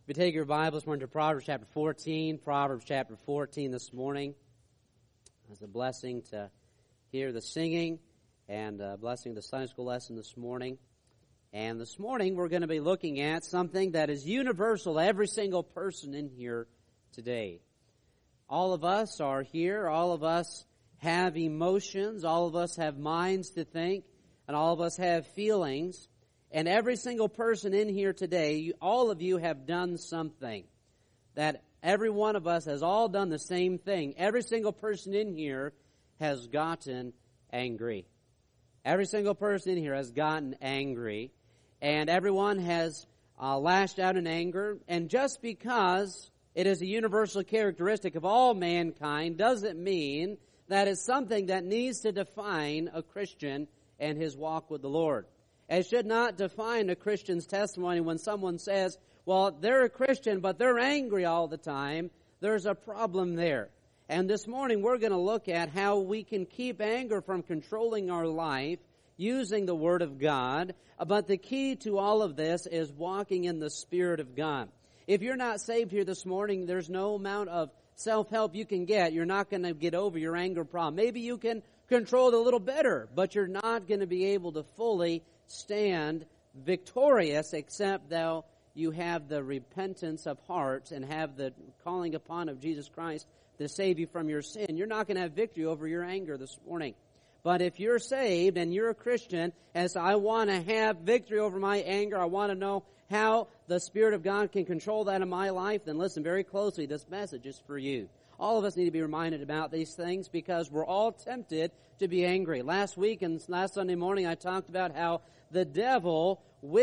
If you take your Bibles, we're into Proverbs chapter 14. Proverbs chapter 14 this morning. It's a blessing to hear the singing and a blessing the Sunday school lesson this morning. And this morning we're going to be looking at something that is universal to every single person in here today. All of us are here. All of us have emotions. All of us have minds to think. And all of us have feelings. And every single person in here today, all of you have done something. That every one of us has all done the same thing. Every single person in here has gotten angry. Every single person in here has gotten angry. And everyone has lashed out in anger. And just because it is a universal characteristic of all mankind doesn't mean that it's something that needs to define a Christian and his walk with the Lord. It should not define a Christian's testimony when someone says, well, they're a Christian, but they're angry all the time. There's a problem there. And this morning we're going to look at how we can keep anger from controlling our life using the Word of God. But the key to all of this is walking in the Spirit of God. If you're not saved here this morning, there's no amount of self-help you can get. You're not going to get over your anger problem. Maybe you can control it a little better, but you're not going to be able to fully stand victorious except though you have the repentance of heart and have the calling upon of Jesus Christ to save you from your sin. You're not going to have victory over your anger this morning. But if you're saved and you're a Christian and say, I want to have victory over my anger, I want to know how the Spirit of God can control that in my life, then listen very closely. This message is for you. All of us need to be reminded about these things because we're all tempted to be angry. Last week and last Sunday morning I talked about how the devil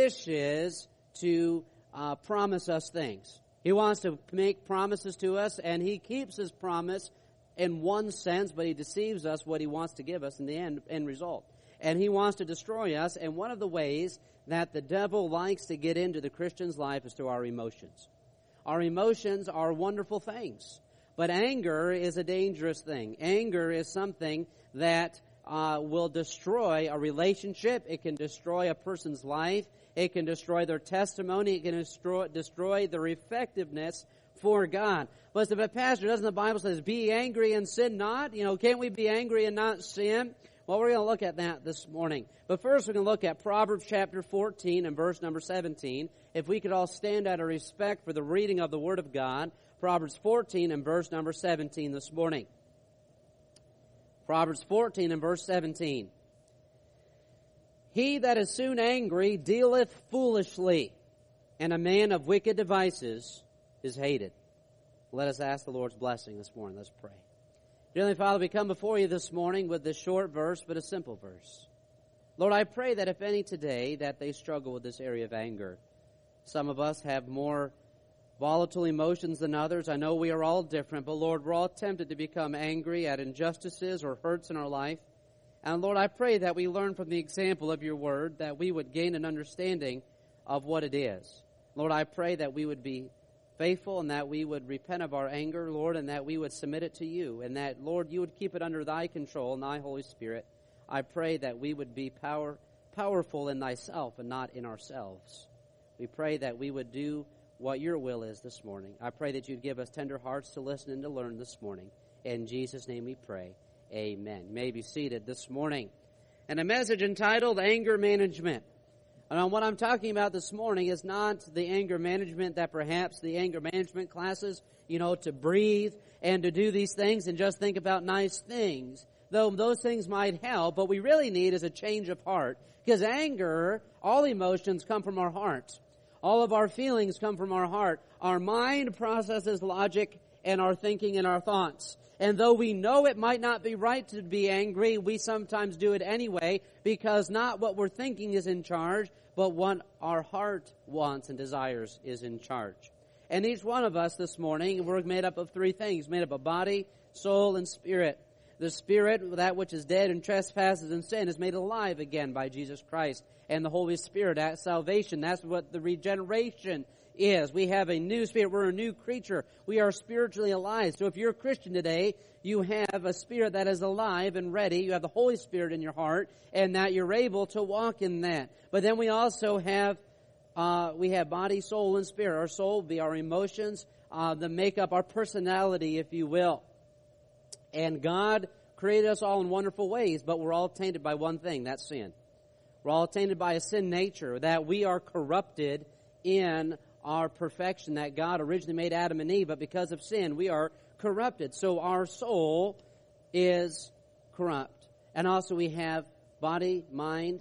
wishes to promise us things. He wants to make promises to us, and he keeps his promise in one sense, but he deceives us what he wants to give us in the end result. And he wants to destroy us, and one of the ways that the devil likes to get into the Christian's life is through our emotions. Our emotions are wonderful things, but anger is a dangerous thing. Anger is something that will destroy a relationship. It can destroy a person's life. It can destroy their testimony. It can destroy their effectiveness for God. But Pastor, doesn't the Bible says, be angry and sin not? Can't we be angry and not sin? Well, we're going to look at that this morning. But first we're going to look at Proverbs chapter 14 and verse number 17. If we could all stand out of respect for the reading of the Word of God. Proverbs 14 and verse number 17 this morning. Proverbs 14 and verse 17. He that is soon angry dealeth foolishly, and a man of wicked devices is hated. Let us ask the Lord's blessing this morning. Let's pray. Dear Heavenly Father, we come before you this morning with this short verse, but a simple verse. Lord, I pray that if any today, that they struggle with this area of anger. Some of us have more volatile emotions than others. I know we are all different, but Lord, we're all tempted to become angry at injustices or hurts in our life. And Lord, I pray that we learn from the example of your word, that we would gain an understanding of what it is. Lord, I pray that we would be faithful and that we would repent of our anger, Lord, and that we would submit it to you, and that, Lord, you would keep it under thy control and thy Holy Spirit. I pray that we would be powerful in thyself and not in ourselves. We pray that we would do what your will is this morning. I pray that you'd give us tender hearts to listen and to learn this morning. In Jesus' name we pray. Amen. You may be seated this morning. And a message entitled Anger Management. And what I'm talking about this morning is not the anger management that perhaps the anger management classes, to breathe and to do these things and just think about nice things. Though those things might help, what we really need is a change of heart. Because anger, all emotions come from our heart. All of our feelings come from our heart. Our mind processes logic and our thinking and our thoughts. And though we know it might not be right to be angry, we sometimes do it anyway because not what we're thinking is in charge, but what our heart wants and desires is in charge. And each one of us this morning, we're made up of three things, made up of body, soul, and spirit. The spirit, that which is dead in trespasses and sin, is made alive again by Jesus Christ. And the Holy Spirit, that salvation, that's what the regeneration is. We have a new spirit. We're a new creature. We are spiritually alive. So if you're a Christian today, you have a spirit that is alive and ready. You have the Holy Spirit in your heart, and that you're able to walk in that. But then we also have we have body, soul, and spirit. Our soul would be our emotions that make up our personality, if you will. And God created us all in wonderful ways, but we're all tainted by one thing, that's sin. We're all tainted by a sin nature, that we are corrupted in our perfection, that God originally made Adam and Eve, but because of sin, we are corrupted. So our soul is corrupt. And also we have body, mind.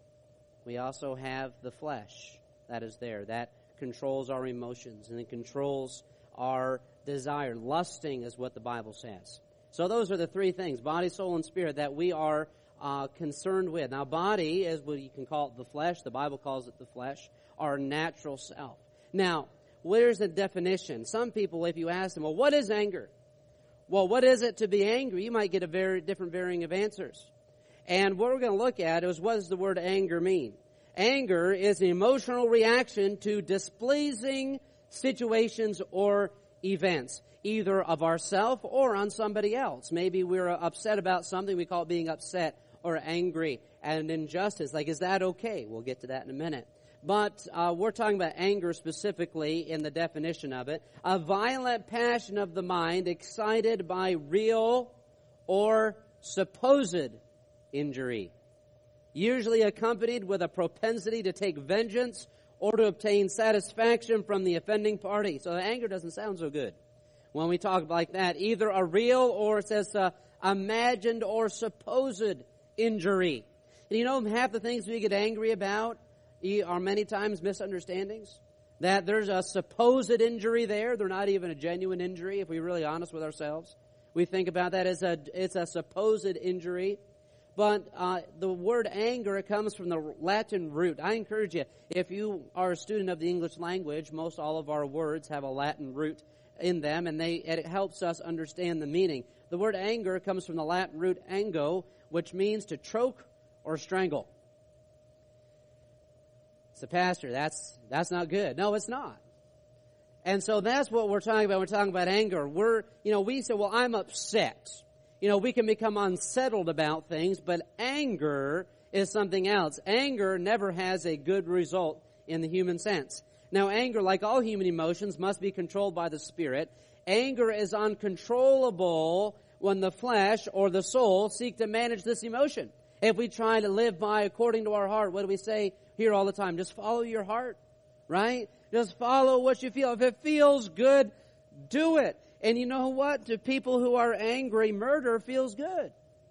We also have the flesh that is there. That controls our emotions and it controls our desire. Lusting is what the Bible says. So those are the three things, body, soul, and spirit, that we are concerned with. Now, body is what you can call it the flesh. The Bible calls it the flesh, our natural self. Now, where's the definition? Some people, if you ask them, well, what is anger? Well, what is it to be angry? You might get a very different varying of answers. And what we're going to look at is, what does the word anger mean? Anger is an emotional reaction to displeasing situations or events, either of ourselves or on somebody else. Maybe we're upset about something. We call it being upset or angry at an injustice. Like, is that okay? We'll get to that in a minute. But we're talking about anger specifically in the definition of it. A violent passion of the mind excited by real or supposed injury, usually accompanied with a propensity to take vengeance or to obtain satisfaction from the offending party. So anger doesn't sound so good when we talk like that. Either a real or, it says, imagined or supposed injury. And you know, half the things we get angry about are many times misunderstandings. That there's a supposed injury there. They're not even a genuine injury, if we're really honest with ourselves. We think about that as it's a supposed injury. But the word anger, it comes from the Latin root. I encourage you, if you are a student of the English language, most all of our words have a Latin root in them, and it helps us understand the meaning. The word anger comes from the Latin root ango, which means to choke or strangle. So, Pastor, that's not good. No, it's not. And so that's what we're talking about. We're talking about anger. We say, well, I'm upset. We can become unsettled about things, but anger is something else. Anger never has a good result in the human sense. Now, anger, like all human emotions, must be controlled by the Spirit. Anger is uncontrollable when the flesh or the soul seek to manage this emotion. If we try to live by according to our heart, what do we say here all the time? Just follow your heart, right? Just follow what you feel. If it feels good, do it. And you know what? To people who are angry, murder feels good.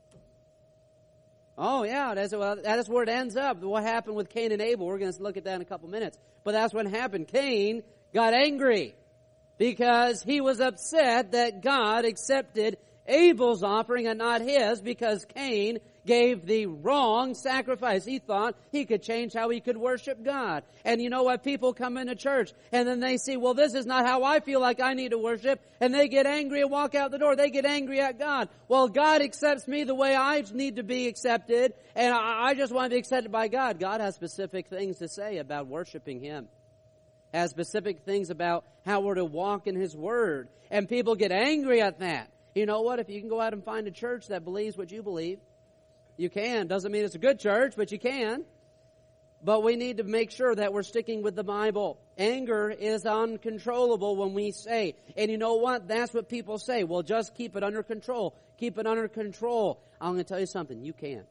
Oh, yeah, that's where it ends up. What happened with Cain and Abel, we're going to look at that in a couple minutes. But that's what happened. Cain got angry because he was upset that God accepted Abel's offering and not his, because Cain gave the wrong sacrifice. He thought he could change how he could worship God. And you know what? People come into church and then they see, well, this is not how I feel like I need to worship. And they get angry and walk out the door. They get angry at God. Well, God accepts me the way I need to be accepted. And I just want to be accepted by God. God has specific things to say about worshiping Him. Has specific things about how we're to walk in His Word. And people get angry at that. You know what? If you can go out and find a church that believes what you believe, you can. Doesn't mean it's a good church, but you can. But we need to make sure that we're sticking with the Bible. Anger is uncontrollable when we say. And you know what? That's what people say. Well, just keep it under control. Keep it under control. I'm going to tell you something. You can.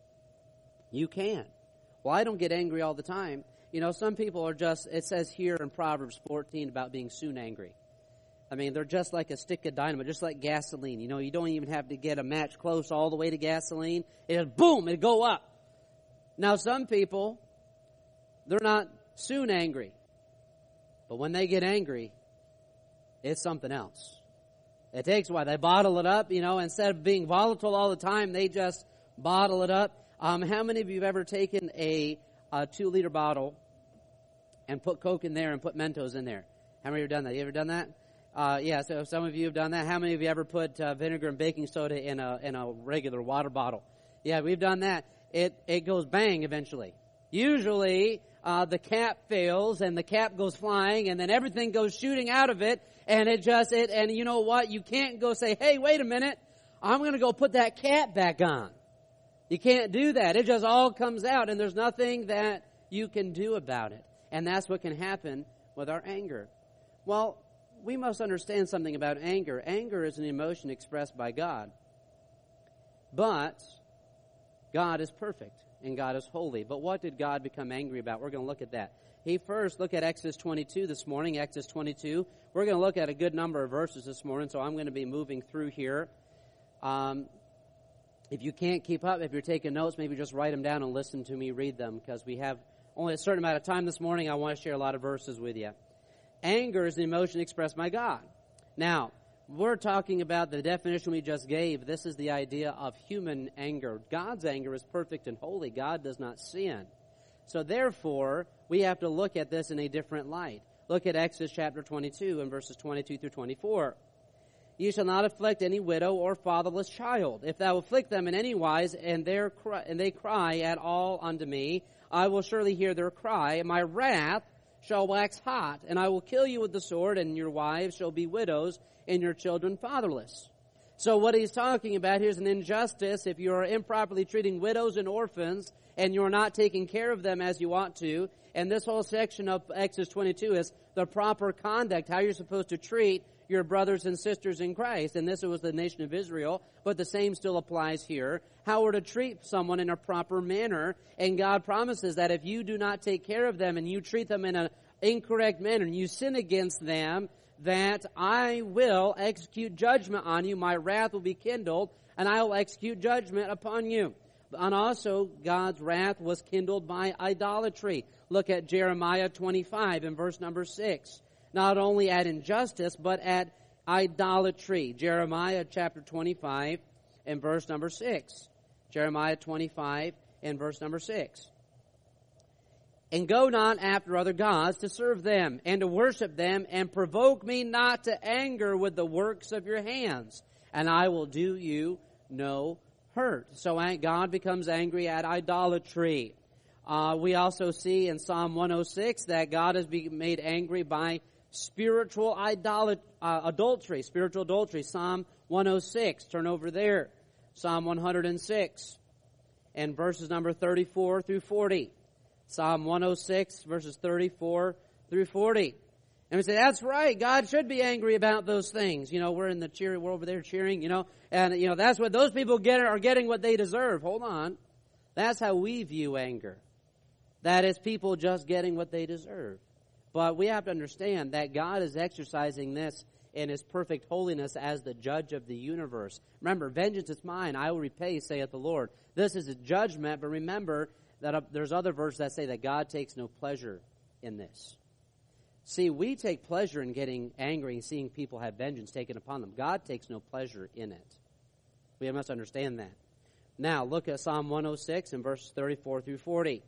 You can. Well, I don't get angry all the time. Some people are just, it says here in Proverbs 14 about being soon angry. I mean, they're just like a stick of dynamite, just like gasoline. You don't even have to get a match close all the way to gasoline. It'll boom, it'll go up. Now, some people, they're not soon angry. But when they get angry, it's something else. It takes a while. They bottle it up, instead of being volatile all the time, they just bottle it up. How many of you have ever taken a 2-liter bottle and put Coke in there and put Mentos in there? How many of you have done that? You ever done that? So some of you have done that. How many of you ever put vinegar and baking soda in a regular water bottle? Yeah, we've done that. It goes bang eventually. Usually, the cap fails and the cap goes flying and then everything goes shooting out of it and and you know what? You can't go say, hey, wait a minute. I'm going to go put that cap back on. You can't do that. It just all comes out and there's nothing that you can do about it. And that's what can happen with our anger. Well, we must understand something about anger. Anger is an emotion expressed by God. But God is perfect and God is holy. But what did God become angry about? We're going to look at that. First, look at Exodus 22 this morning. Exodus 22. We're going to look at a good number of verses this morning, so I'm going to be moving through here. If you can't keep up, if you're taking notes, maybe just write them down and listen to me read them, because we have only a certain amount of time this morning. I want to share a lot of verses with you. Anger is an emotion expressed by God. Now, we're talking about the definition we just gave. This is the idea of human anger. God's anger is perfect and holy. God does not sin. So therefore, we have to look at this in a different light. Look at Exodus chapter 22 and verses 22 through 24. You shall not afflict any widow or fatherless child. If thou afflict them in any wise, and they cry at all unto me, I will surely hear their cry, and my wrath shall wax hot, and I will kill you with the sword, and your wives shall be widows, and your children fatherless. So what he's talking about here is an injustice. If you are improperly treating widows and orphans, and you're not taking care of them as you ought to, and this whole section of Exodus 22 is the proper conduct, how you're supposed to treat your brothers and sisters in Christ. And this was the nation of Israel, but the same still applies here. How we're to treat someone in a proper manner. And God promises that if you do not take care of them and you treat them in an incorrect manner and you sin against them, that I will execute judgment on you. My wrath will be kindled, and I will execute judgment upon you. And also, God's wrath was kindled by idolatry. Look at Jeremiah 25 and verse number 6. Not only at injustice, but at idolatry. Jeremiah chapter 25 and verse number 6. Jeremiah 25 and verse number 6. And go not after other gods to serve them and to worship them, and provoke me not to anger with the works of your hands, and I will do you no hurt. So God becomes angry at idolatry. We also see in Psalm 106 that God has been made angry by spiritual adultery. Spiritual adultery. Psalm 106. Turn over there. Psalm 106 and verses number 34 through 40. Psalm 106 verses 34 through 40. And we say, that's right, God should be angry about those things. You know, we're in the cheering, we're over there cheering, and that's what those people are getting what they deserve. Hold on. That's how we view anger. That is people just getting what they deserve. But we have to understand that God is exercising this in His perfect holiness as the judge of the universe. Remember, vengeance is mine, I will repay, saith the Lord. This is a judgment, but remember that there's other verses that say that God takes no pleasure in this. See, we take pleasure in getting angry and seeing people have vengeance taken upon them. God takes no pleasure in it. We must understand that. Now, look at Psalm 106 and verses 34 through 40.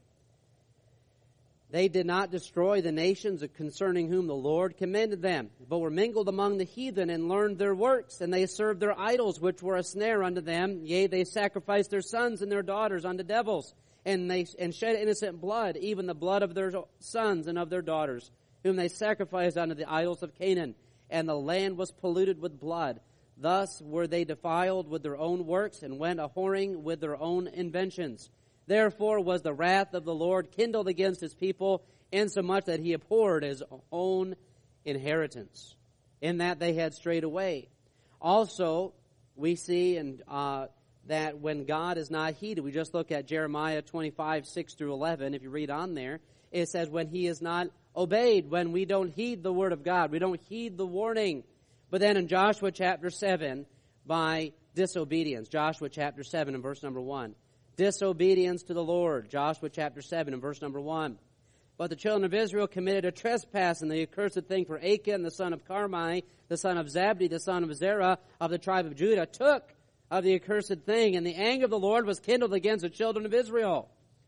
They did not destroy the nations concerning whom the Lord commended them, but were mingled among the heathen and learned their works, and they served their idols, which were a snare unto them. Yea, they sacrificed their sons and their daughters unto devils, and shed innocent blood, even the blood of their sons and of their daughters, whom they sacrificed unto the idols of Canaan, and the land was polluted with blood. Thus were they defiled with their own works, and went a-whoring with their own inventions. Therefore was the wrath of the Lord kindled against His people, insomuch that He abhorred His own inheritance, in that they had strayed away. Also, we see that when God is not heeded, we just look at Jeremiah 25, 6 through 11, if you read on there, it says when He is not obeyed, when we don't heed the word of God, we don't heed the warning. But then in Joshua chapter 7, by disobedience, Joshua chapter 7 and verse number 1, disobedience to the Lord, Joshua chapter 7 and verse number 1. But the children of Israel committed a trespass, and the accursed thing, for Achan, the son of Carmi, the son of Zabdi, the son of Zerah, of the tribe of Judah, took of the accursed thing, and the anger of the Lord was kindled against the children of Israel.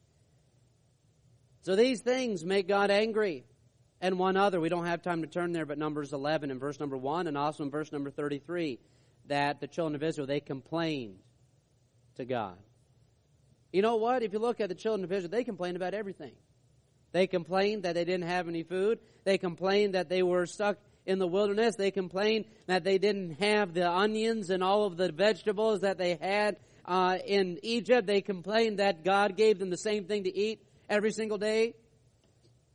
So these things make God angry. And one other, we don't have time to turn there, but Numbers 11 and verse number 1, and also in verse number 33, that the children of Israel, they complained to God. You know what? If you look at the children of Israel, they complained about everything. They complained that they didn't have any food. They complained that they were stuck in the wilderness. They complained that they didn't have the onions and all of the vegetables that they had in Egypt. They complained that God gave them the same thing to eat every single day.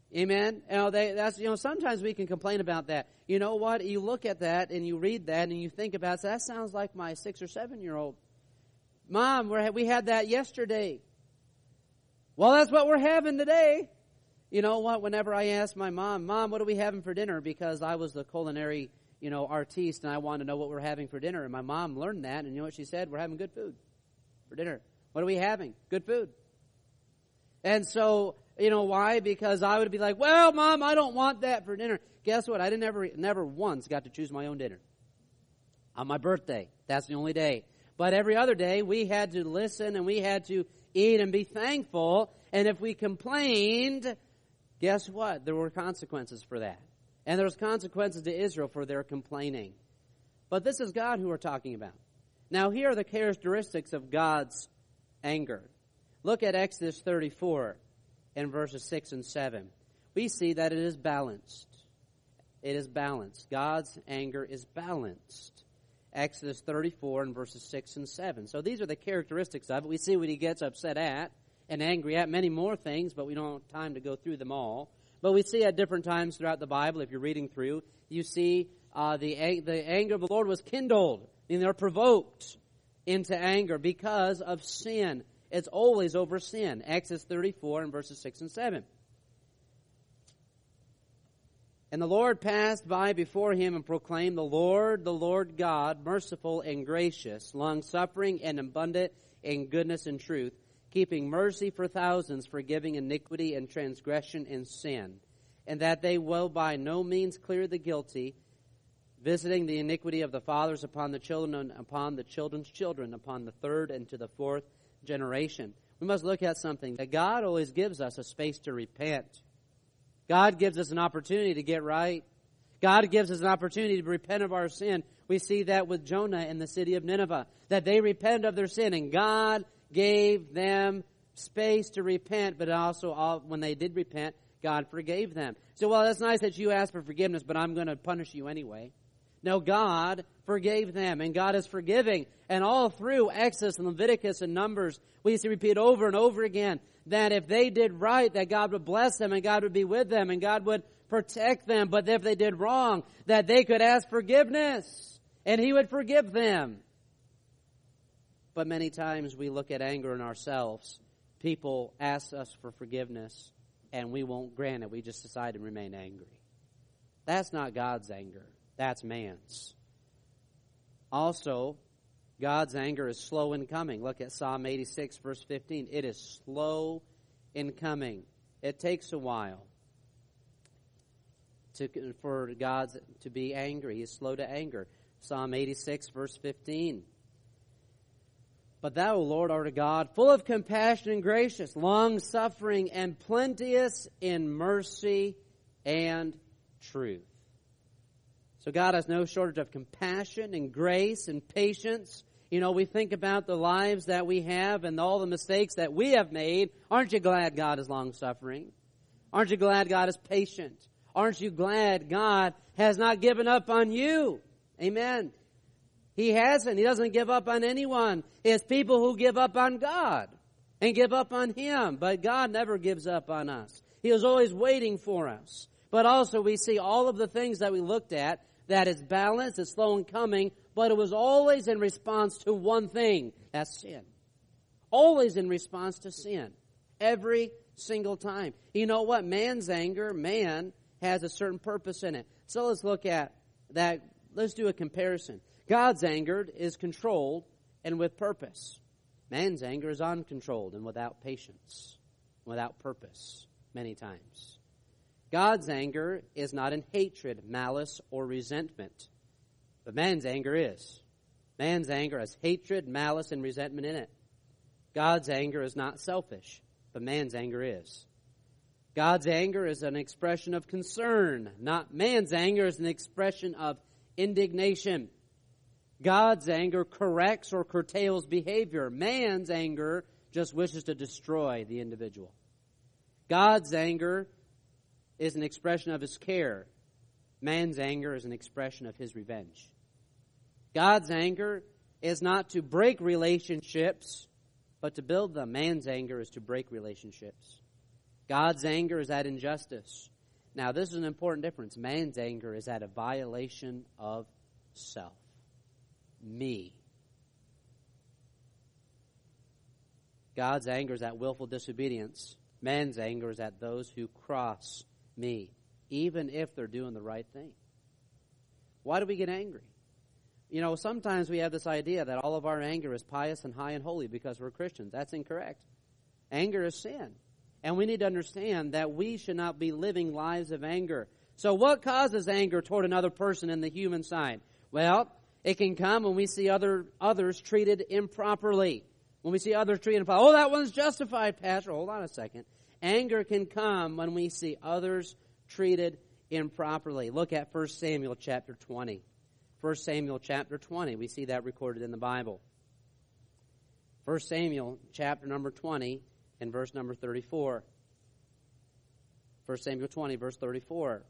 Amen. Sometimes we can complain about that. You know what? You look at that and you read that and you think about it. So that sounds like my 6 or 7-year-old. Mom, we had that yesterday. Well, that's what we're having today. You know what? Whenever I ask my Mom, what are we having for dinner? Because I was the culinary, artiste, and I wanted to know what we're having for dinner. And my mom learned that, and you know what she said? We're having good food for dinner. What are we having? Good food. And so, why? Because I would be like, well, Mom, I don't want that for dinner. Guess what? I never once got to choose my own dinner. On my birthday. That's the only day. But every other day, we had to listen and we had to eat and be thankful. And if we complained, guess what? There were consequences for that. And there was consequences to Israel for their complaining. But this is God who we're talking about. Now, here are the characteristics of God's anger. Look at Exodus 34 and verses 6 and 7. We see that it is balanced. It is balanced. God's anger is balanced. Exodus 34 and verses 6 and 7. So these are the characteristics of it. We see what he gets upset at and angry at, many more things, but we don't have time to go through them all. But we see at different times throughout the Bible, if you're reading through, you see the anger of the Lord was kindled, and they're provoked into anger because of sin. It's always over sin. Exodus 34 and verses 6 and 7. And the Lord passed by before him and proclaimed, the Lord God, merciful and gracious, long-suffering and abundant in goodness and truth, keeping mercy for thousands, forgiving iniquity and transgression and sin, and that they will by no means clear the guilty, visiting the iniquity of the fathers upon the children and upon the children's children, upon the third and to the fourth generation. We must look at something, that God always gives us a space to repent. God gives us an opportunity to get right. God gives us an opportunity to repent of our sin. We see that with Jonah in the city of Nineveh, that they repented of their sin, and God gave them space to repent, but also when they did repent, God forgave them. So, well, that's nice that you asked for forgiveness, but I'm going to punish you anyway. No, God forgave them, and God is forgiving. And all through Exodus and Leviticus and Numbers, we used to repeat over and over again that if they did right, that God would bless them, and God would be with them, and God would protect them. But if they did wrong, that they could ask forgiveness, and He would forgive them. But many times we look at anger in ourselves. People ask us for forgiveness, and we won't grant it. We just decide to remain angry. That's not God's anger. That's man's. Also, God's anger is slow in coming. Look at Psalm 86, verse 15. It is slow in coming. It takes a while for God to be angry. He is slow to anger. Psalm 86, verse 15. But thou, O Lord, art a God, full of compassion and gracious, long-suffering, and plenteous in mercy and truth. So God has no shortage of compassion and grace and patience. You know, we think about the lives that we have and all the mistakes that we have made. Aren't you glad God is long-suffering? Aren't you glad God is patient? Aren't you glad God has not given up on you? Amen. He hasn't. He doesn't give up on anyone. It's people who give up on God and give up on Him. But God never gives up on us. He is always waiting for us. But also we see all of the things that we looked at, that it's balanced, it's slow in coming, but it was always in response to one thing. That's sin. Always in response to sin. Every single time. You know what? Man's anger, man has a certain purpose in it. So let's look at that. Let's do a comparison. God's anger is controlled and with purpose. Man's anger is uncontrolled and without patience, without purpose, many times. God's anger is not in hatred, malice, or resentment. But man's anger is. Man's anger has hatred, malice, and resentment in it. God's anger is not selfish, but man's anger is. God's anger is an expression of concern. Not man's anger is an expression of indignation. God's anger corrects or curtails behavior. Man's anger just wishes to destroy the individual. God's anger is an expression of His care. Man's anger is an expression of his revenge. God's anger is not to break relationships, but to build them. Man's anger is to break relationships. God's anger is at injustice. Now, this is an important difference. Man's anger is at a violation of self. Me. God's anger is at willful disobedience. Man's anger is at those who cross me, even if they're doing the right thing. Why do we get angry? You know, sometimes we have this idea that all of our anger is pious and high and holy because we're Christians. That's incorrect. Anger is sin. And we need to understand that we should not be living lives of anger. So what causes anger toward another person in the human side? Well, it can come when we see others treated improperly. When we see others treated improperly. Oh, that one's justified, Pastor. Hold on a second. Anger can come when we see others treated improperly. Look at 1 Samuel chapter 20. 1 Samuel chapter 20. We see that recorded in the Bible. 1 Samuel chapter number 20 and verse number 34. 1 Samuel 20, verse 34.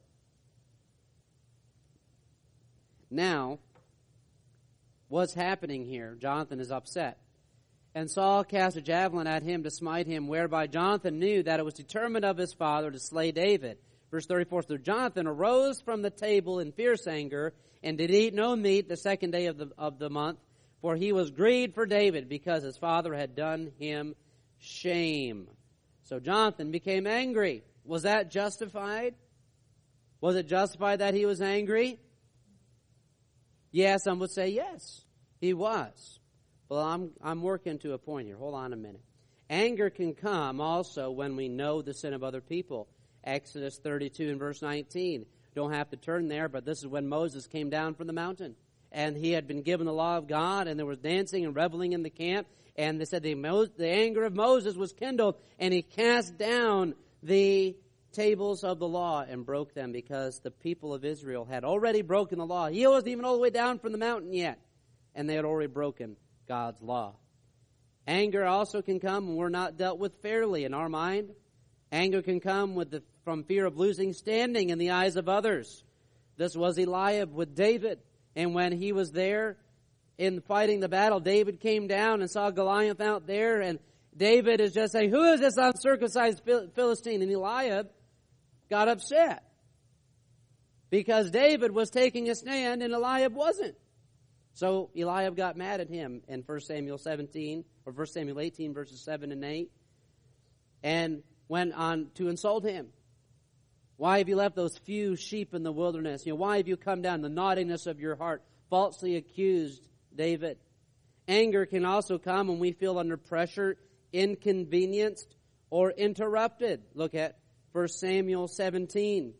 Now, what's happening here? Jonathan is upset. And Saul cast a javelin at him to smite him, whereby Jonathan knew that it was determined of his father to slay David. Verse 34, so Jonathan arose from the table in fierce anger, and did eat no meat the second day of the month, for he was grieved for David, because his father had done him shame. So Jonathan became angry. Was that justified? Was it justified that he was angry? Yes, some would say yes, he was. Well, I'm working to a point here. Hold on a minute. Anger can come also when we know the sin of other people. Exodus 32 and verse 19. Don't have to turn there, but this is when Moses came down from the mountain. And he had been given the law of God, and there was dancing and reveling in the camp. And they said the anger of Moses was kindled, and he cast down the tables of the law and broke them, because the people of Israel had already broken the law. He wasn't even all the way down from the mountain yet, and they had already broken God's law. Anger also can come when we're not dealt with fairly in our mind. Anger can come from fear of losing standing in the eyes of others. This was Eliab with David. And when he was there in fighting the battle, David came down and saw Goliath out there. And David is just saying, who is this uncircumcised Philistine? And Eliab got upset, because David was taking a stand and Eliab wasn't. So Eliab got mad at him in 1 Samuel 17, or 1 Samuel 18, verses 7 and 8, and went on to insult him. Why have you left those few sheep in the wilderness? Why have you come down, the naughtiness of your heart? Falsely accused David. Anger can also come when we feel under pressure, inconvenienced, or interrupted. Look at 1 Samuel 17.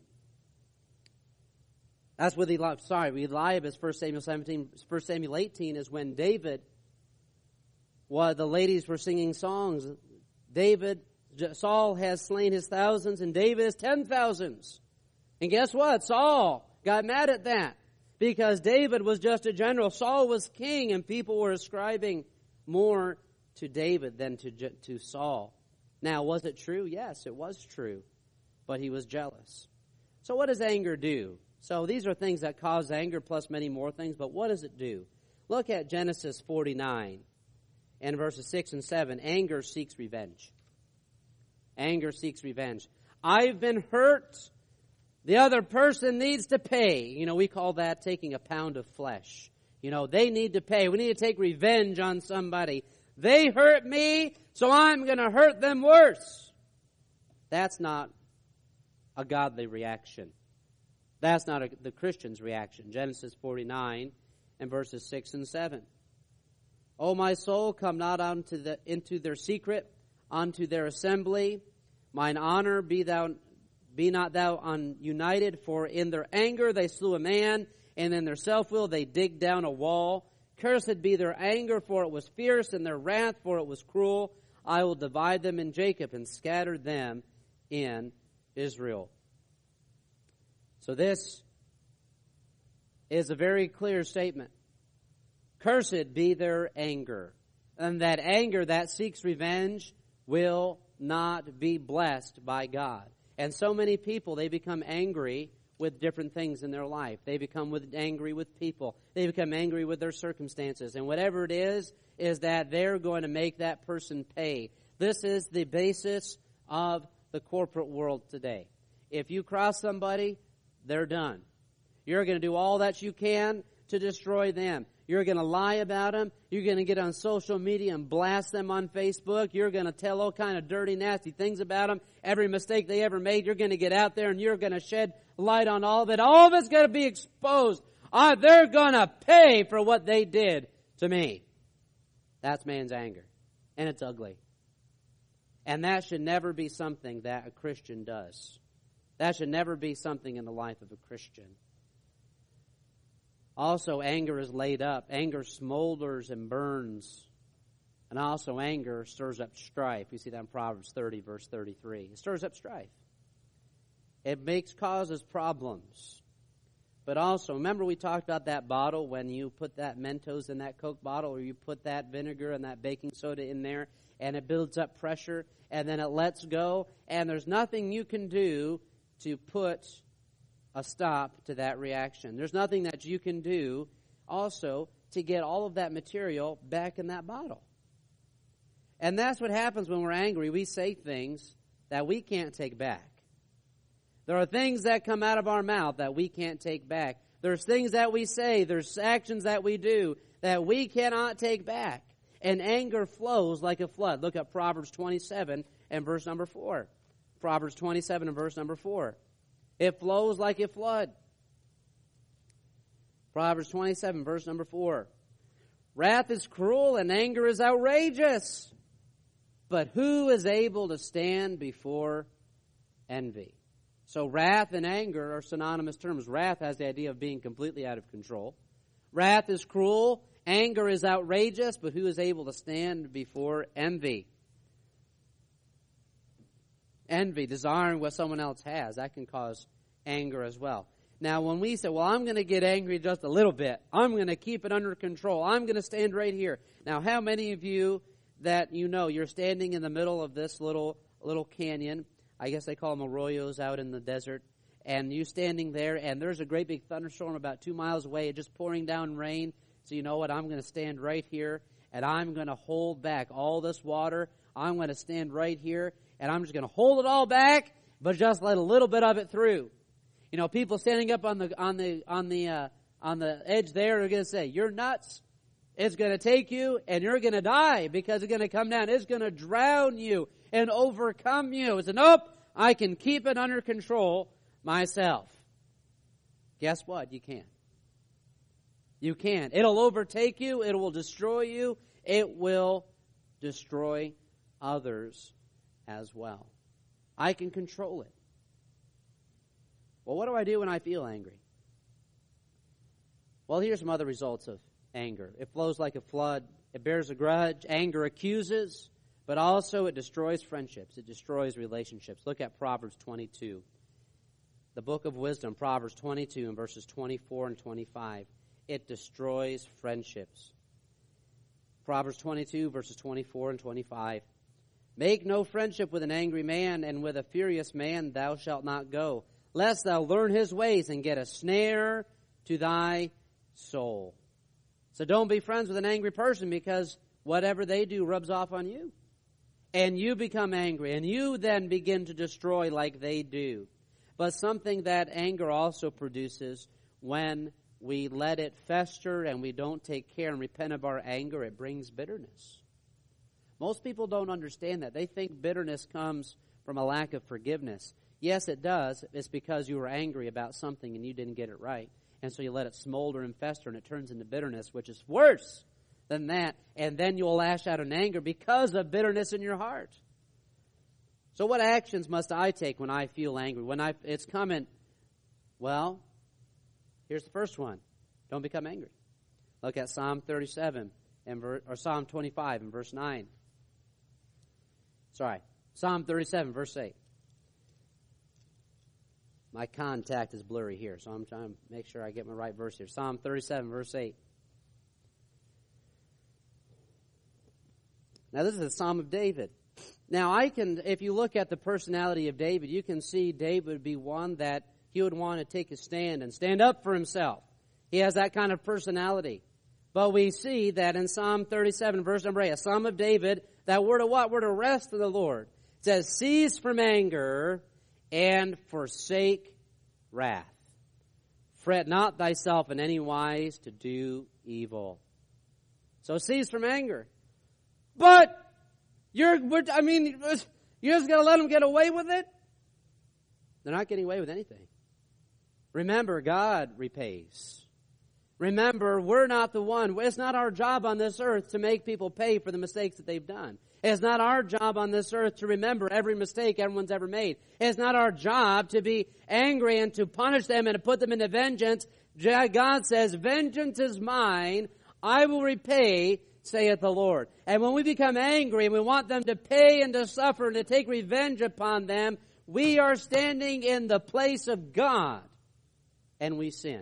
That's with Eliab is 1 Samuel 17. 1 Samuel 18 is when David, the ladies were singing songs. Saul has slain his thousands, and David has 10,000s. And guess what? Saul got mad at that, because David was just a general. Saul was king, and people were ascribing more to David than to Saul. Now, was it true? Yes, it was true. But he was jealous. So what does anger do? So these are things that cause anger, plus many more things. But what does it do? Look at Genesis 49 and verses 6 and 7. Anger seeks revenge. Anger seeks revenge. I've been hurt. The other person needs to pay. We call that taking a pound of flesh. They need to pay. We need to take revenge on somebody. They hurt me, so I'm going to hurt them worse. That's not a godly reaction. That's not the Christian's reaction. Genesis 49 and verses 6 and 7. O my soul, come not into their secret, unto their assembly. Mine honor be not thou ununited, for in their anger they slew a man, and in their self-will they digged down a wall. Cursed be their anger, for it was fierce, and their wrath, for it was cruel. I will divide them in Jacob and scatter them in Israel. So this is a very clear statement. Cursed be their anger. And that anger that seeks revenge will not be blessed by God. And so many people, they become angry with different things in their life. They become angry with people. They become angry with their circumstances. And whatever it is that they're going to make that person pay. This is the basis of the corporate world today. If you cross somebody, they're done. You're going to do all that you can to destroy them. You're going to lie about them. You're going to get on social media and blast them on Facebook. You're going to tell all kind of dirty, nasty things about them. Every mistake they ever made, you're going to get out there and you're going to shed light on all of it. All of it's going to be exposed. They're going to pay for what they did to me. That's man's anger. And it's ugly. And that should never be something that a Christian does. That should never be something in the life of a Christian. Also, anger is laid up. Anger smolders and burns. And also, anger stirs up strife. You see that in Proverbs 30, verse 33. It stirs up strife. It causes problems. But also, remember we talked about that bottle when you put that Mentos in that Coke bottle, or you put that vinegar and that baking soda in there, and it builds up pressure, and then it lets go, and there's nothing you can do to put a stop to that reaction. There's nothing that you can do also to get all of that material back in that bottle. And that's what happens when we're angry. We say things that we can't take back. There are things that come out of our mouth that we can't take back. There's things that we say, there's actions that we do that we cannot take back. And anger flows like a flood. Look at Proverbs 27 and verse number 4. Proverbs 27 and verse number 4. It flows like a flood. Proverbs 27, verse number 4. Wrath is cruel and anger is outrageous. But who is able to stand before envy? So wrath and anger are synonymous terms. Wrath has the idea of being completely out of control. Wrath is cruel. Anger is outrageous. But who is able to stand before envy? Envy, desiring what someone else has, that can cause anger as well. Now, when we say, well, I'm going to get angry just a little bit. I'm going to keep it under control. I'm going to stand right here. Now, how many of you that you know you're standing in the middle of this little canyon? I guess they call them arroyos out in the desert. And you standing there, and there's a great big thunderstorm about 2 miles away, just pouring down rain. So you know what? I'm going to stand right here, and I'm going to hold back all this water. I'm going to stand right here, and I'm just going to hold it all back, but just let a little bit of it through. You know, people standing up on the edge there are going to say, "You're nuts. It's going to take you, and you're going to die because it's going to come down. It's going to drown you and overcome you." It's nope. I can keep it under control myself. Guess what? You can't. You can't. It'll overtake you. It will destroy you. It will destroy others as well. I can control it. Well, what do I do when I feel angry? Well, here's some other results of anger. It flows like a flood. It bears a grudge. Anger accuses, but also it destroys friendships. It destroys relationships. Look at Proverbs 22. The book of wisdom, Proverbs 22 and verses 24 and 25. It destroys friendships. Proverbs 22, verses 24 and 25. Make no friendship with an angry man, and with a furious man thou shalt not go, lest thou learn his ways and get a snare to thy soul. So don't be friends with an angry person, because whatever they do rubs off on you. And you become angry, and you then begin to destroy like they do. But something that anger also produces, when we let it fester and we don't take care and repent of our anger, it brings bitterness. Most people don't understand that. They think bitterness comes from a lack of forgiveness. Yes, it does. It's because you were angry about something and you didn't get it right. And so you let it smolder and fester, and it turns into bitterness, which is worse than that. And then you'll lash out in anger because of bitterness in your heart. So what actions must I take when I feel angry? When it's coming, well, here's the first one. Don't become angry. Look at Psalm 37 or Psalm 25 and verse 9. Psalm 37, verse 8. My contact is blurry here, so I'm trying to make sure I get my right verse here. Psalm 37, verse 8. Now, this is a Psalm of David. Now, if you look at the personality of David, you can see David would be one that he would want to take a stand and stand up for himself. He has that kind of personality. But we see that in Psalm 37, verse number 8, a Psalm of David, that we're to what? We're to rest in the Lord. It says, cease from anger and forsake wrath. Fret not thyself in any wise to do evil. So cease from anger. But you're just going to let them get away with it? They're not getting away with anything. Remember, God repays. Remember, we're not the one. It's not our job on this earth to make people pay for the mistakes that they've done. It's not our job on this earth to remember every mistake everyone's ever made. It's not our job to be angry and to punish them and to put them into vengeance. God says, vengeance is mine. I will repay, saith the Lord. And when we become angry and we want them to pay and to suffer and to take revenge upon them, we are standing in the place of God and we sin.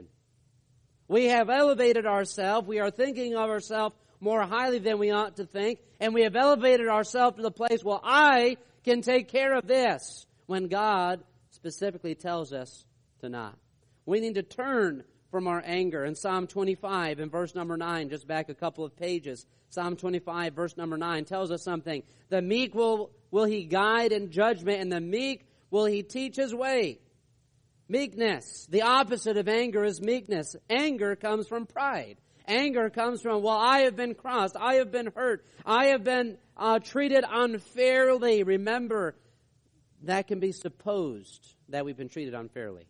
We have elevated ourselves. We are thinking of ourselves more highly than we ought to think. And we have elevated ourselves to the place, well, I can take care of this, when God specifically tells us to not. We need to turn from our anger. In Psalm 25, in verse number 9, just back a couple of pages, Psalm 25, verse number 9, tells us something. The meek will he guide in judgment, and the meek will he teach his way. Meekness. The opposite of anger is meekness. Anger comes from pride. Anger comes from, well, I have been crossed. I have been hurt. I have been treated unfairly. Remember, that can be supposed that we've been treated unfairly.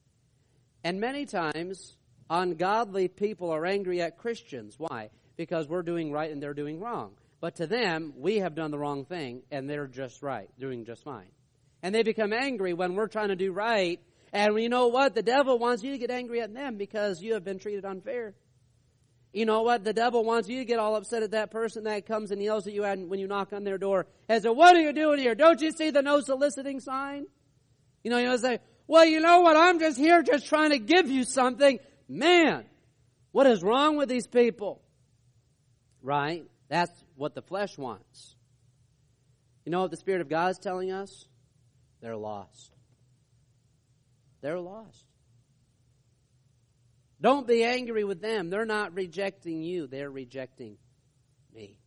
And many times, ungodly people are angry at Christians. Why? Because we're doing right and they're doing wrong. But to them, we have done the wrong thing and they're just right, doing just fine. And they become angry when we're trying to do right. And you know what? The devil wants you to get angry at them because you have been treated unfair. You know what? The devil wants you to get all upset at that person that comes and yells at you when you knock on their door and says, what are you doing here? Don't you see the no soliciting sign? You say, well, you know what? I'm just here just trying to give you something. Man, what is wrong with these people? Right? That's what the flesh wants. You know what the Spirit of God is telling us? They're lost. They're lost. Don't be angry with them. They're not rejecting you. They're rejecting me.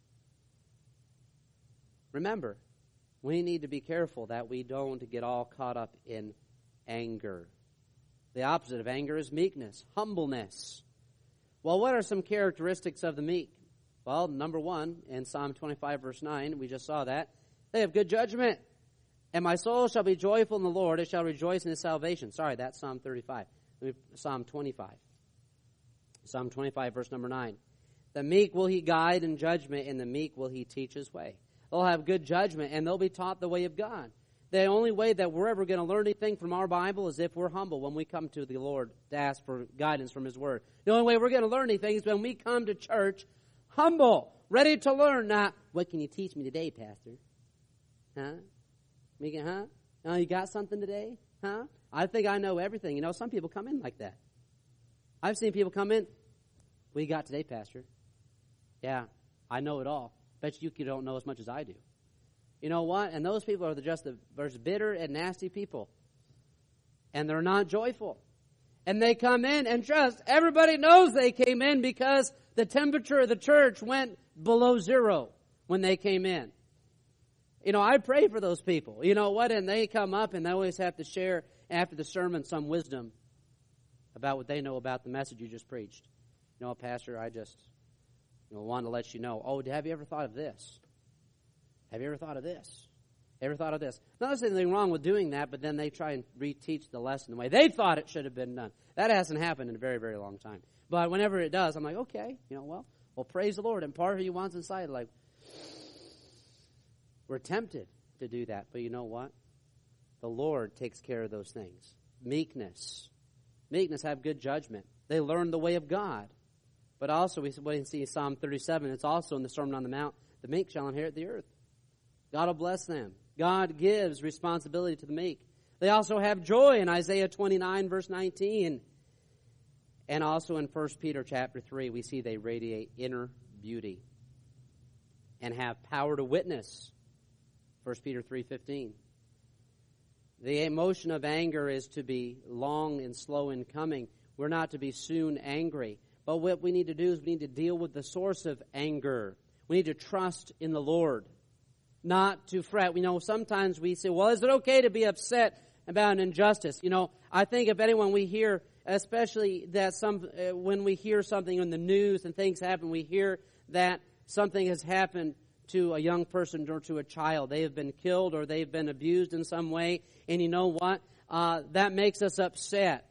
Remember, we need to be careful that we don't get all caught up in anger. The opposite of anger is meekness, humbleness. Well, what are some characteristics of the meek? Well, number one, in Psalm 25, verse 9, we just saw that. They have good judgment. And my soul shall be joyful in the Lord. It shall rejoice in his salvation. Sorry, that's Psalm 35. Psalm 25. Psalm 25, verse number 9. The meek will he guide in judgment, and the meek will he teach his way. They'll have good judgment, and they'll be taught the way of God. The only way that we're ever going to learn anything from our Bible is if we're humble when we come to the Lord to ask for guidance from his word. The only way we're going to learn anything is when we come to church humble, ready to learn, not, what can you teach me today, Pastor? Huh? Oh, you got something today? Huh? I think I know everything. Some people come in like that. I've seen people come in, what you got today, Pastor? Yeah, I know it all. Bet you don't know as much as I do. You know what? And those people are just the most bitter and nasty people. And they're not joyful. And they come in and everybody knows they came in because the temperature of the church went below zero when they came in. I pray for those people. You know what? And they come up and they always have to share after the sermon some wisdom about what they know about the message you just preached. Pastor, I just want to let you know. Oh, have you ever thought of this? Have you ever thought of this? Ever thought of this? Not there's anything wrong with doing that, but then they try and reteach the lesson the way they thought it should have been done. That hasn't happened in a very, very long time. But whenever it does, I'm like, okay, well, praise the Lord. And part of you wants inside, like, we're tempted to do that. But you know what? The Lord takes care of those things. Meekness. Meekness have good judgment. They learn the way of God. But also, we see Psalm 37, it's also in the Sermon on the Mount, the meek shall inherit the earth. God will bless them. God gives responsibility to the meek. They also have joy in Isaiah 29, verse 19. And also in 1 Peter chapter 3, we see they radiate inner beauty and have power to witness. 1 Peter 3:15. The emotion of anger is to be long and slow in coming. We're not to be soon angry. But what we need to do is we need to deal with the source of anger. We need to trust in the Lord. not to fret. We know sometimes we say, well, is it okay to be upset about an injustice? I think if anyone we hear, especially that when we hear something in the news and things happen, we hear that something has happened to a young person or to a child. They have been killed or they've been abused in some way. And you know what? That makes us upset.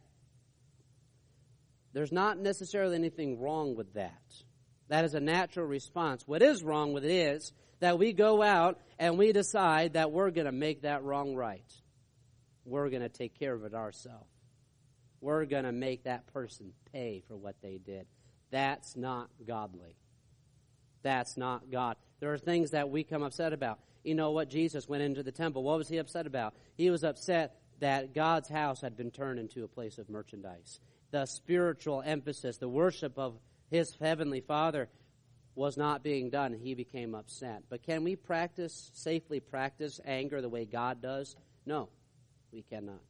There's not necessarily anything wrong with that. That is a natural response. What is wrong with it is that we go out and we decide that we're going to make that wrong right. We're going to take care of it ourselves. We're going to make that person pay for what they did. That's not godly. That's not God. There are things that we come upset about. You know what? Jesus went into the temple. What was he upset about? He was upset that God's house had been turned into a place of merchandise. The spiritual emphasis, the worship of his heavenly Father was not being done. He became upset. But can we safely practice anger the way God does? No, we cannot.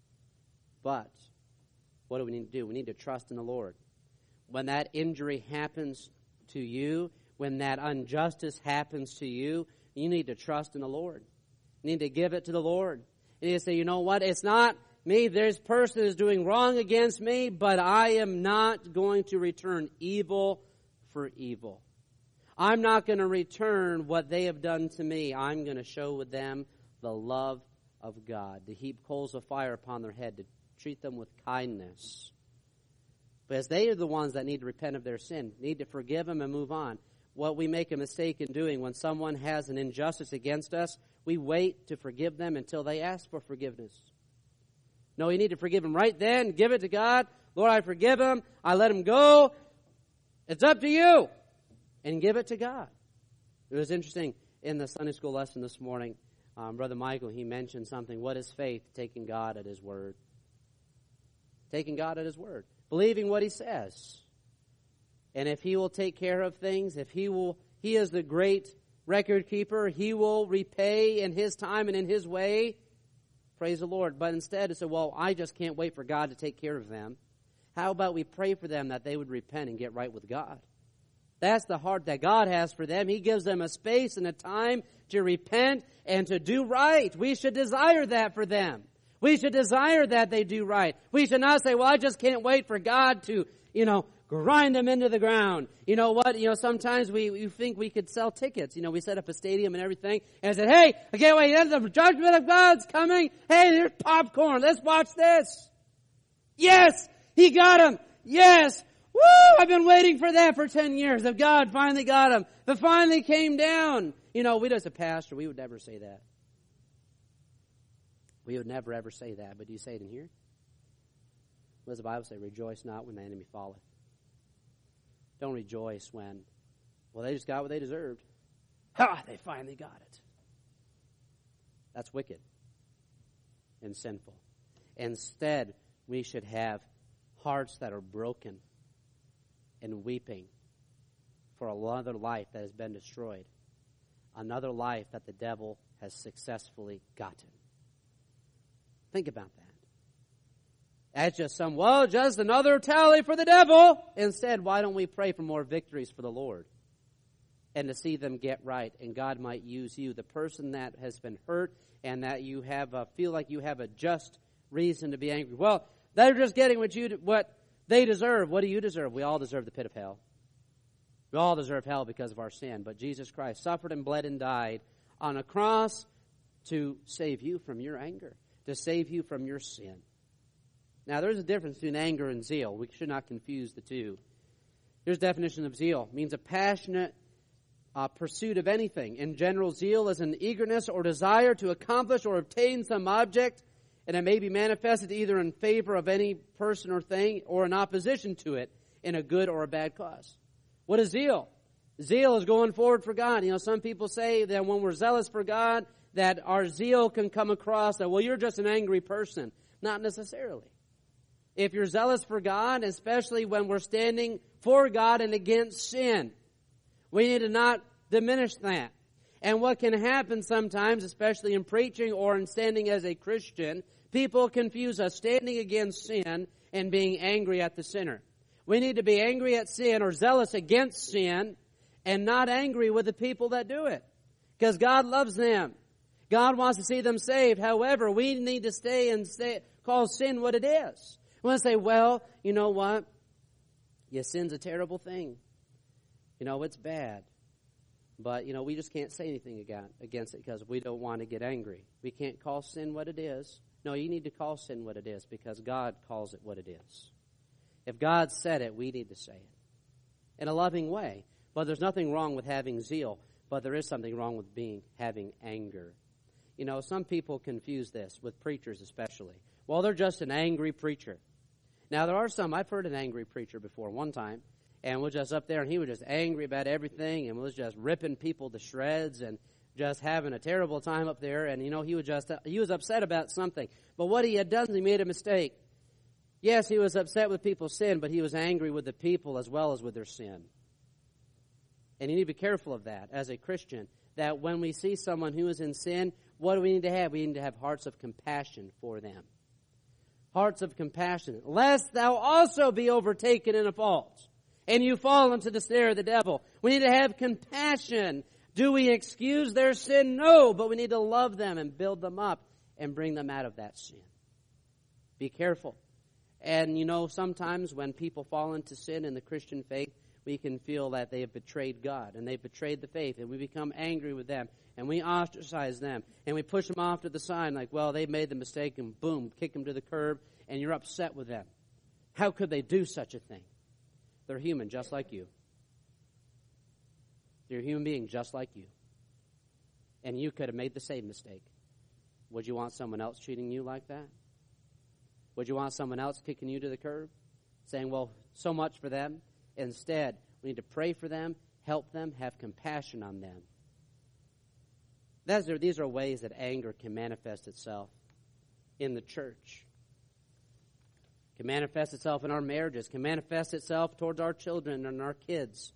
But what do we need to do? We need to trust in the Lord. When that injury happens to you, when that injustice happens to you, you need to trust in the Lord. You need to give it to the Lord. You need to say, you know what? It's not me. This person is doing wrong against me, but I am not going to return evil for evil. I'm not going to return what they have done to me. I'm going to show with them the love of God, to heap coals of fire upon their head, to treat them with kindness. Because they are the ones that need to repent of their sin, need to forgive them and move on. What we make a mistake in doing when someone has an injustice against us, we wait to forgive them until they ask for forgiveness. No, you need to forgive them right then. Give it to God. Lord, I forgive him. I let him go. It's up to you. And give it to God. It was interesting in the Sunday school lesson this morning. Brother Michael, he mentioned something. What is faith? Taking God at his word. Taking God at his word. Believing what he says. And if he will take care of things, he is the great record keeper. He will repay in his time and in his way. Praise the Lord. But instead, it said, well, I just can't wait for God to take care of them. How about we pray for them that they would repent and get right with God? That's the heart that God has for them. He gives them a space and a time to repent and to do right. We should desire that for them. We should desire that they do right. We should not say, well, I just can't wait for God to, grind them into the ground. You know what? Sometimes we think we could sell tickets. We set up a stadium and everything and said, hey, I can't wait. The judgment of God's coming. Hey, there's popcorn. Let's watch this. Yes, he got him. Yes. Woo! I've been waiting for that for 10 years. If God finally got him. But finally came down. We as a pastor, we would never say that. We would never ever say that. But do you say it in here? What does the Bible say? Rejoice not when the enemy falleth. Don't rejoice when, they just got what they deserved. They finally got it. That's wicked and sinful. Instead, we should have hearts that are broken and weeping for another life that has been destroyed. Another life that the devil has successfully gotten. Think about that. That's just just another tally for the devil. Instead, why don't we pray for more victories for the Lord? And to see them get right. And God might use you, the person that has been hurt, and that you feel like you have a just reason to be angry. Well, they're just getting what they deserve. What do you deserve? We all deserve the pit of hell. We all deserve hell because of our sin. But Jesus Christ suffered and bled and died on a cross to save you from your anger, to save you from your sin. Now, there's a difference between anger and zeal. We should not confuse the two. Here's the definition of zeal. It means a passionate pursuit of anything. In general, zeal is an eagerness or desire to accomplish or obtain some object, and it may be manifested either in favor of any person or thing or in opposition to it in a good or a bad cause. What is zeal? Zeal is going forward for God. Some people say that when we're zealous for God, that our zeal can come across that, you're just an angry person. Not necessarily. If you're zealous for God, especially when we're standing for God and against sin, we need to not diminish that. And what can happen sometimes, especially in preaching or in standing as a Christian, people confuse us standing against sin and being angry at the sinner. We need to be angry at sin or zealous against sin and not angry with the people that do it. because God loves them. God wants to see them saved. However, we need to call sin what it is. We want to say, well, you know what? Yeah, sin's a terrible thing. It's bad. But, we just can't say anything against it because we don't want to get angry. We can't call sin what it is. No, you need to call sin what it is because God calls it what it is. If God said it, we need to say it in a loving way. But there's nothing wrong with having zeal, but there is something wrong with having anger. Some people confuse this with preachers especially. Well, they're just an angry preacher. Now, there are some, I've heard an angry preacher before one time, and was just up there, and he was just angry about everything, and was just ripping people to shreds, and just having a terrible time up there, and, he was upset about something. But what he had done is he made a mistake. Yes, he was upset with people's sin, but he was angry with the people as well as with their sin. And you need to be careful of that as a Christian, that when we see someone who is in sin, what do we need to have? We need to have hearts of compassion for them. Hearts of compassion. Lest thou also be overtaken in a fault, and you fall into the snare of the devil. We need to have compassion. Do we excuse their sin? No, but we need to love them and build them up and bring them out of that sin. Be careful. And sometimes when people fall into sin in the Christian faith, we can feel that they have betrayed God and they've betrayed the faith, and we become angry with them and we ostracize them and we push them off to the side like, well, they made the mistake, and boom, kick them to the curb, and you're upset with them. How could they do such a thing? They're human just like you. They're a human being just like you. And you could have made the same mistake. Would you want someone else treating you like that? Would you want someone else kicking you to the curb? Saying, well, so much for them. Instead, we need to pray for them, help them, have compassion on them. These are ways that anger can manifest itself in the church. It can manifest itself in our marriages. It can manifest itself towards our children and our kids.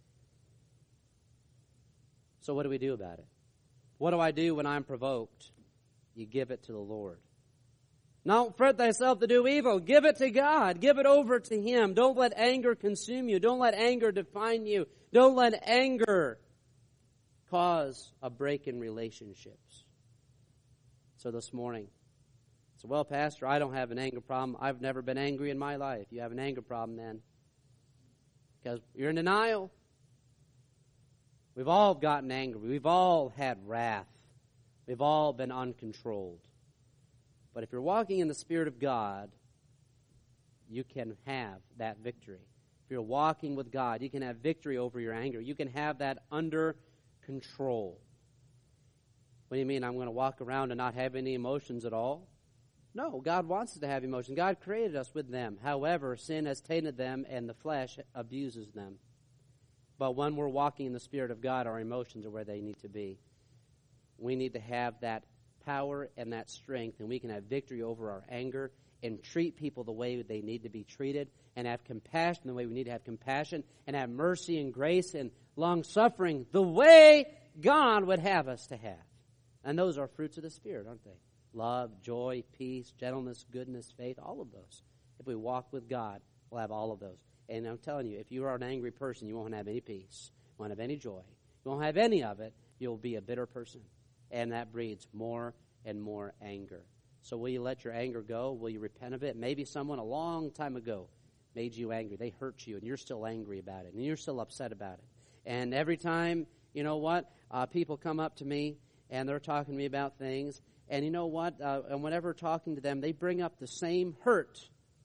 So what do we do about it? What do I do when I'm provoked? You give it to the Lord. Don't fret thyself to do evil. Give it to God. Give it over to Him. Don't let anger consume you. Don't let anger define you. Don't let anger cause a break in relationships. So this morning, so, well, Pastor, I don't have an anger problem. I've never been angry in my life. You have an anger problem then. Because you're in denial. We've all gotten angry. We've all had wrath. We've all been uncontrolled. But if you're walking in the Spirit of God, you can have that victory. If you're walking with God, you can have victory over your anger. You can have that under control. What do you mean, I'm going to walk around and not have any emotions at all? No, God wants us to have emotions. God created us with them. However, sin has tainted them and the flesh abuses them. But when we're walking in the Spirit of God, our emotions are where they need to be. We need to have that power and that strength, and we can have victory over our anger and treat people the way they need to be treated, and have compassion the way we need to have compassion, and have mercy and grace and long-suffering the way God would have us to have. And those are fruits of the Spirit, aren't they? Love, joy, peace, gentleness, goodness, faith, all of those. If we walk with God, we'll have all of those. And I'm telling you, if you are an angry person, you won't have any peace. You won't have any joy. You won't have any of it. You'll be a bitter person. And that breeds more and more anger. So will you let your anger go? Will you repent of it? Maybe someone a long time ago made you angry. They hurt you, and you're still angry about it, and you're still upset about it. And every time, people come up to me, and they're talking to me about things, and and whenever talking to them, they bring up the same hurt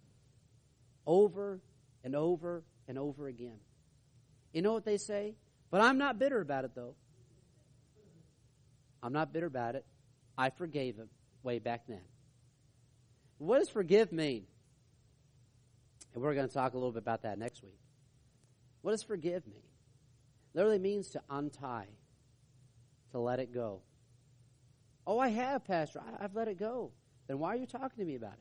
over and over and over again. You know what they say? But I'm not bitter about it, though. I'm not bitter about it. I forgave him way back then. What does forgive mean? And we're going to talk a little bit about that next week. What does forgive mean? It literally means to untie, to let it go. Oh, I have, Pastor. I've let it go. Then why are you talking to me about it?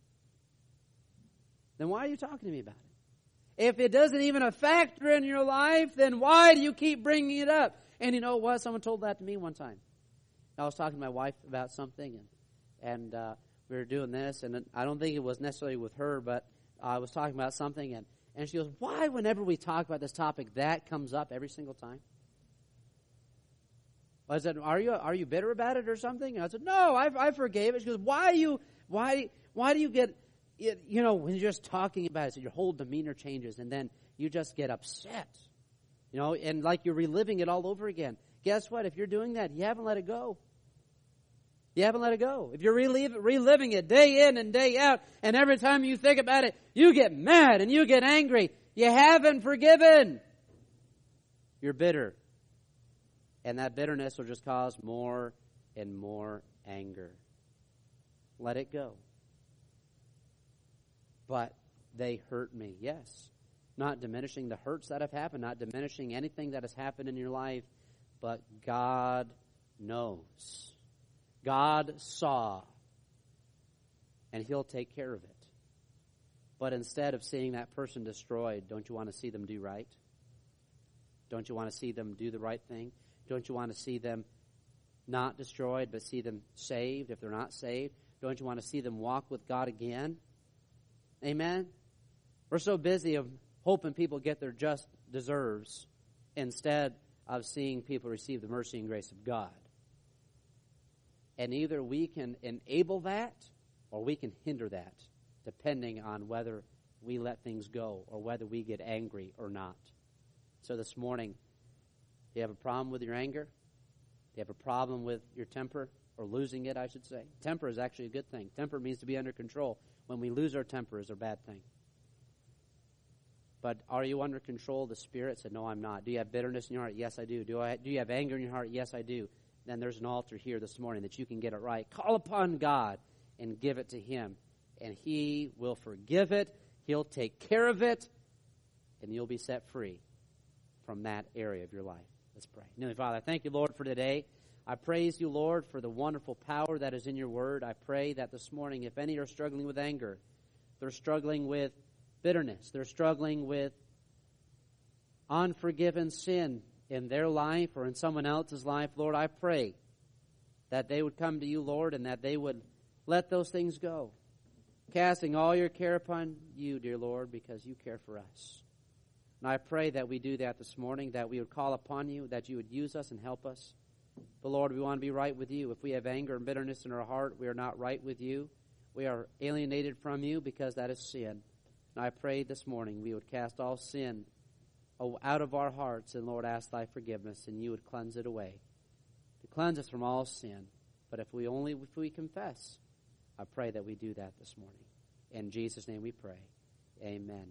Then why are you talking to me about it? If it doesn't even a factor in your life, then why do you keep bringing it up? And you know what? Someone told that to me one time. I was talking to my wife about something, and we were doing this, and I don't think it was necessarily with her, but I was talking about something, and she goes, why whenever we talk about this topic, that comes up every single time? I said, are you bitter about it or something? And I said, no, I forgave it. She goes, why do you get, when you're just talking about it, so your whole demeanor changes, and then you just get upset, and like you're reliving it all over again. Guess what? If you're doing that, you haven't let it go. You haven't let it go. If you're reliving it day in and day out, and every time you think about it, you get mad and you get angry, you haven't forgiven. You're bitter. And that bitterness will just cause more and more anger. Let it go. But they hurt me. Yes. Not diminishing the hurts that have happened, not diminishing anything that has happened in your life, but God knows. God saw, and He'll take care of it. But instead of seeing that person destroyed, don't you want to see them do right? Don't you want to see them do the right thing? Don't you want to see them not destroyed, but see them saved if they're not saved? Don't you want to see them walk with God again? Amen? We're so busy of hoping people get their just deserves instead of seeing people receive the mercy and grace of God. And either we can enable that or we can hinder that, depending on whether we let things go or whether we get angry or not. So this morning, do you have a problem with your anger? Do you have a problem with your temper, or losing it, I should say? Temper is actually a good thing. Temper means to be under control. When we lose our temper, is a bad thing. But are you under control of the Spirit? Said, no, I'm not. Do you have bitterness in your heart? Yes, I do. Do you have anger in your heart? Yes, I do. Then there's an altar here this morning that you can get it right. Call upon God and give it to Him. And He will forgive it. He'll take care of it. And you'll be set free from that area of your life. Let's pray. Heavenly Father, I thank you, Lord, for today. I praise you, Lord, for the wonderful power that is in your word. I pray that this morning, if any are struggling with anger, they're struggling with bitterness, they're struggling with unforgiven sin in their life or in someone else's life, Lord, I pray that they would come to you, Lord, and that they would let those things go, casting all your care upon you, dear Lord, because you care for us. And I pray that we do that this morning, that we would call upon you, that you would use us and help us. But Lord, we want to be right with you. If we have anger and bitterness in our heart, we are not right with you. We are alienated from you because that is sin. And I pray this morning we would cast all sin out of our hearts, and Lord, ask thy forgiveness, and you would cleanse it away, to cleanse us from all sin. But if we confess, I pray that we do that this morning. In Jesus' name we pray. Amen.